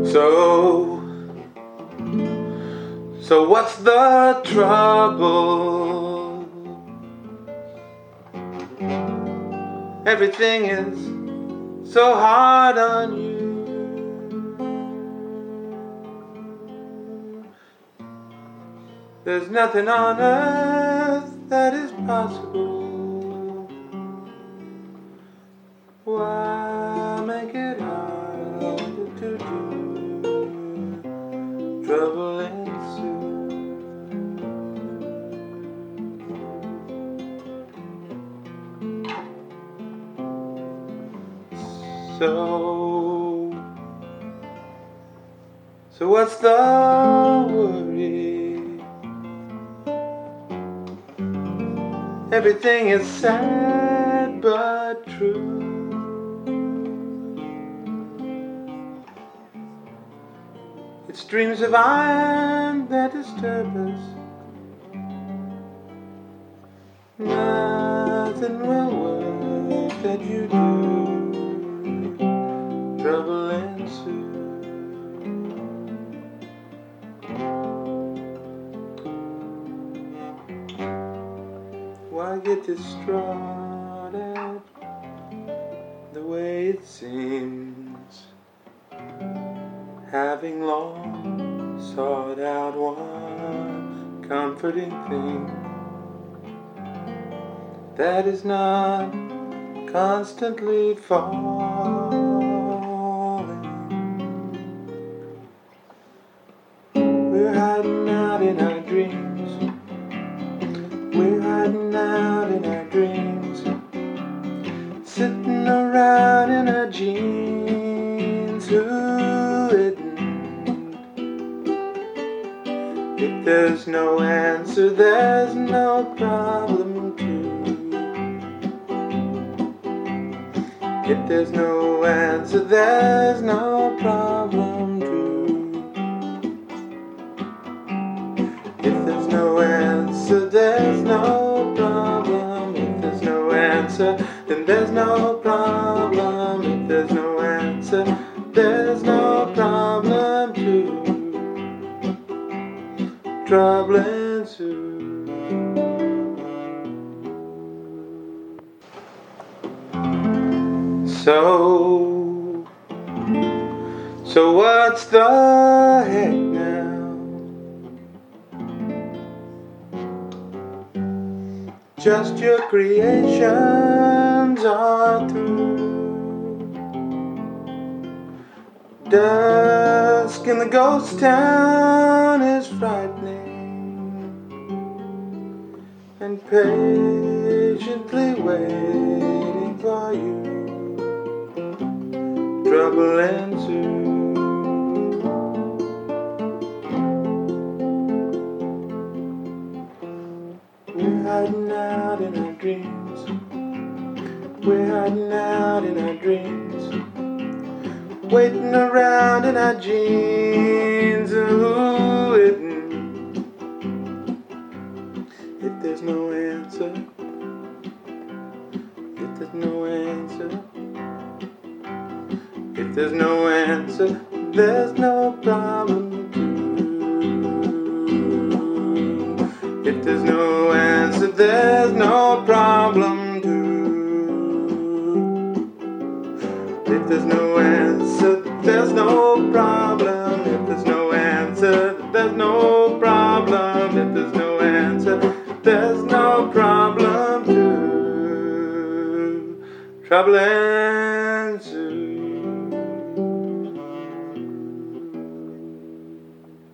So what's the trouble? Everything is so hard on you. There's nothing on earth that is possible. Why make it harder to do? Trouble ensues. So what's the worry? Everything is sad but true. It's dreams of iron that disturb us. Nothing will work that you do. Trouble ensues. Why get distraught at the way it seems? Having long sought out one comforting thing that is not constantly falling. We're hiding out in our dreams. We're hiding out in our dreams, sitting around in our jeans, hidden. If there's no answer, there's no problem too. If there's no answer, there's no problem too. If there's no answer, there's no problem. If there's no answer, then there's no problem. If there's no answer, there's no problem too. Trouble ensues. So what's the heck now? Just your creations are through. Dusk in the ghost town is frightening, and patiently waiting for you. Trouble ensues. We're hiding out in our dreams. We're hiding out in our dreams, waiting around in our jeans, hidden. If there's no answer, if there's no answer, if there's no answer, there's no problem too. If there's no answer, there's no problem too. If there's no answer, there's no problem. If there's no answer, there's no problem. If there's no answer, there's no problem too. Trouble ensues.